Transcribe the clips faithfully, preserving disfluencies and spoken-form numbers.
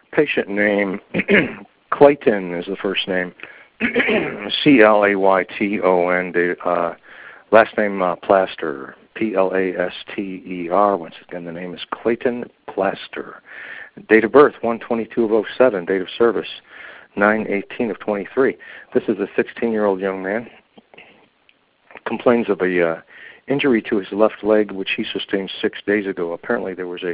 Patient name, Clayton is the first name, C L A Y T O N, uh, last name uh, Plaster, P L A S T E R. Once again, the name is Clayton Plaster. Date of birth, one twenty-two of oh seven. Date of service, nine eighteen of twenty-three. This is a sixteen-year-old young man. Complains of a uh, injury to his left leg, which he sustained six days ago. Apparently there was a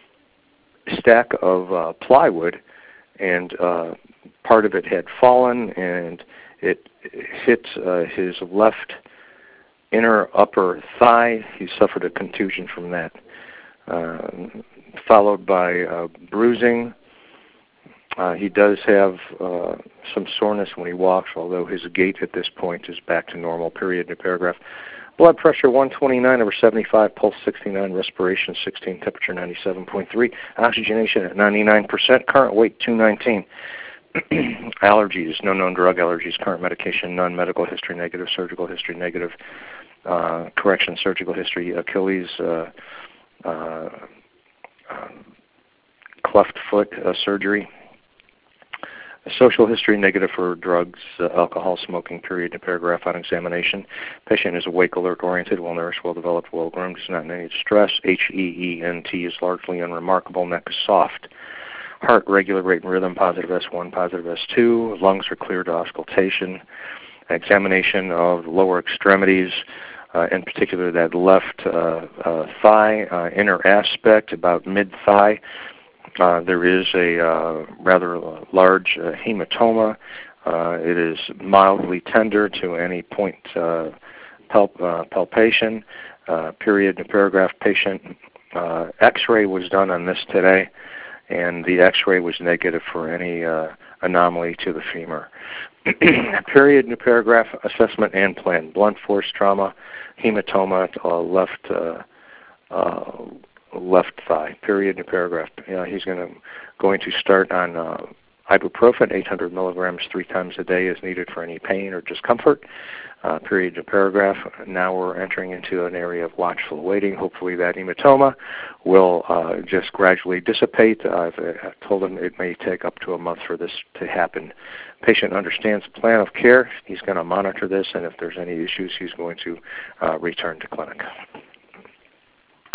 stack of uh, plywood, and uh, part of it had fallen, and it hit uh, his left inner upper thigh. He suffered a contusion from that, uh, followed by uh, bruising. Uh, he does have uh, some soreness when he walks, although his gait at this point is back to normal, period, new paragraph. Blood pressure one twenty-nine over seventy-five, pulse sixty-nine, respiration sixteen, temperature ninety-seven point three, oxygenation at ninety-nine percent, current weight two nineteen. Allergies, no known drug allergies, current medication, none, medical history negative, surgical history negative, uh, correction, surgical history, Achilles, uh, uh, uh, cleft foot uh, surgery. Social history negative for drugs, uh, alcohol, smoking, period, and paragraph on examination. Patient is awake, alert, oriented, well-nourished, well-developed, well-groomed, does not in any distress. H E E N T is largely unremarkable, neck is soft. Heart, regular rate and rhythm, positive S one, positive S two. Lungs are clear to auscultation. Examination of the lower extremities, uh, in particular that left uh, uh, thigh, uh, inner aspect, about mid-thigh. Uh, there is a uh, rather large uh, hematoma. Uh, it is mildly tender to any point uh, palp uh, palpation. Uh, period, paragraph, patient. Uh, X-ray was done on this today, and the X-ray was negative for any uh, anomaly to the femur. Period, new paragraph, assessment and plan. Blunt force trauma, hematoma, uh, left uh, uh, left thigh, period, new paragraph. Uh, he's going to going to start on uh, ibuprofen, eight hundred milligrams three times a day as needed for any pain or discomfort, uh, period, new paragraph. Now we're entering into an area of watchful waiting. Hopefully that hematoma will uh, just gradually dissipate. I've uh, told him it may take up to a month for this to happen. Patient understands the plan of care. He's going to monitor this, and if there's any issues, he's going to uh, return to clinic.